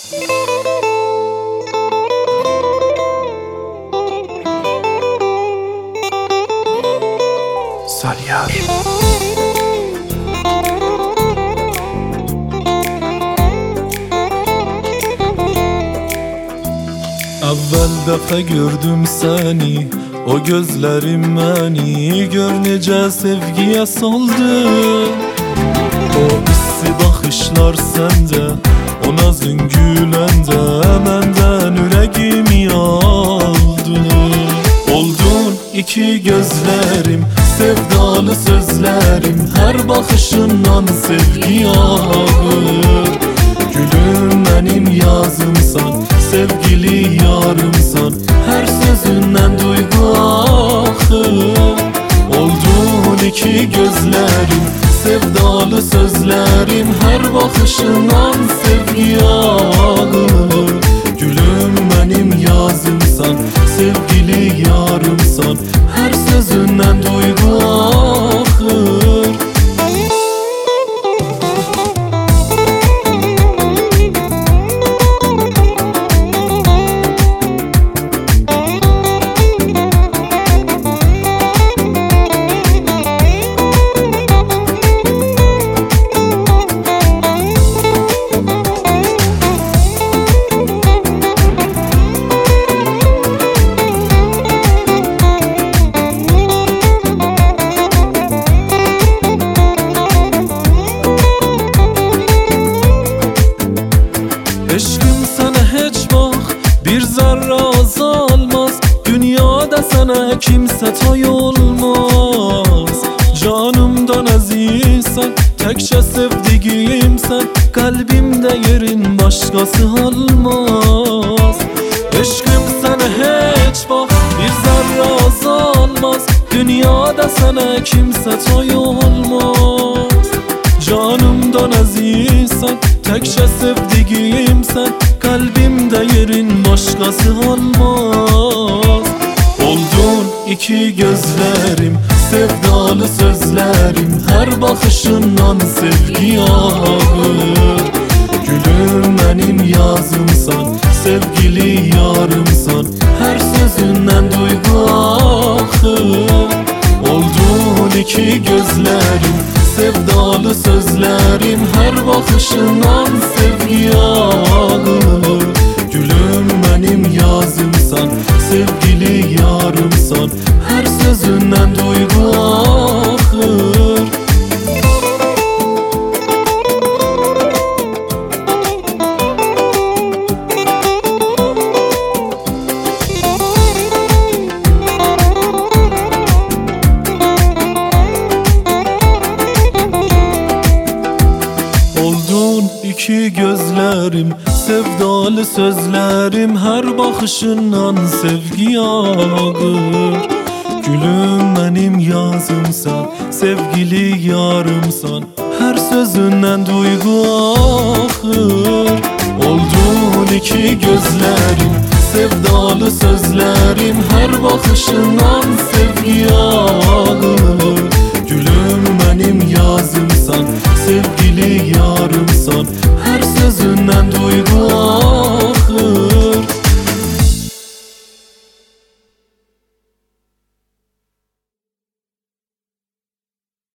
Salyar. Evvel dəfə gördüm səni, o gözlərim məni gör necə sevgiyə saldı. O hissi baxışlar səndə, o nazın güləndə məndən ürəyimi aldı. Oldun iki gözlərim, sevdalı sözlərim, hər baxışından sevgi yağır. Gülüm mənim yazımsan, sevgili yarımsan, her sözünden duygu axır. Oldun iki gözlerim, sevdalı sözlerim, her bakışından sevgi yağır. Gülüm benim yazımsan, sevgili yarımsan, her sözünden duygu axır. Eşkim sana heç vaxt bir zərrə azalmaz, dünyada sana kimsə tay olmaz. Canımdan əzizsən, təkcə sevdiyimsən, qəlbimdə yerin başqası almaz. Eşkim sana heç vaxt bir zərrə azalmaz, dünyada sana kimsə tay olmaz. Canımdan əzizsən, təkcə sevdiyimsən, qəlbimdə yerin başqası almaz. Oldun iki gözlərim, sevdalı sözlərim, hər baxışından sevgi yağır. Gülüm mənim yazımsan, sevgili yarımsan, hər sözündən duygu axır. Oldun iki gözlərim, sevdalı sözlerim, her bakışından sevgi yağır. Gülüm benim yazımsan, sevgili yarımsan, her sözünden duygu axır. İki gözlerim, sevdalı sözlerim, her bakışından sevgi yağır. Gülüm benim yazımsan, sevgili yarımsan, her sözünden duygu axır. Oldun iki gözlerim, sevdalı sözlerim, her bakışından sevgi yağır. Gülüm benim yazımsan, sevgili yarımsan,